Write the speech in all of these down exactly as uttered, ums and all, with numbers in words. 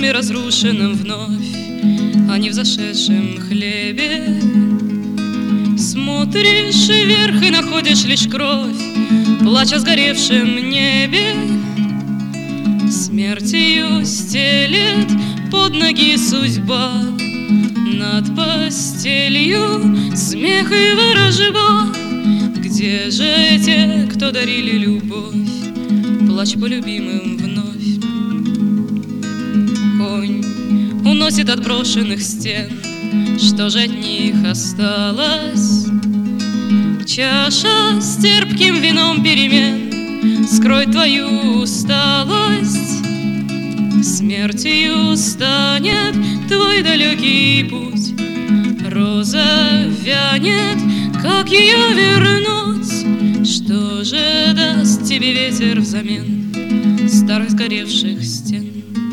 доме разрушенном вновь, а не в зашедшем хлебе. Смотришь вверх и находишь лишь кровь, плачь о сгоревшем небе. Смертью стелет под ноги судьба, над постелью смех и ворожба. Где же те, кто дарили любовь? Плачь по любимым вновь. Конь уносит от брошенных стен, что же от них осталось? Чаша с терпким вином перемен скроет твою усталость. Смертью станет твой далекий путь, роза вянет, как ее вернуть? Что же даст тебе ветер взамен старых сгоревших стен?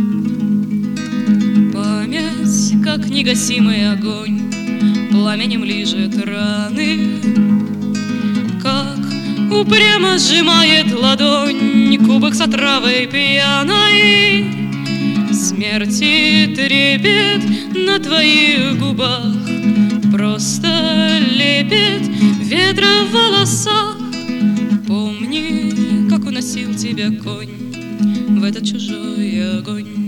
Память, как негасимый огонь, пламенем лижет раны, как упрямо сжимает ладонь кубок с отравой пьяной. Смерти трепет на твоих губах, просто лепет ветра в волосах. Помни, как уносил тебя конь в этот чужой огонь.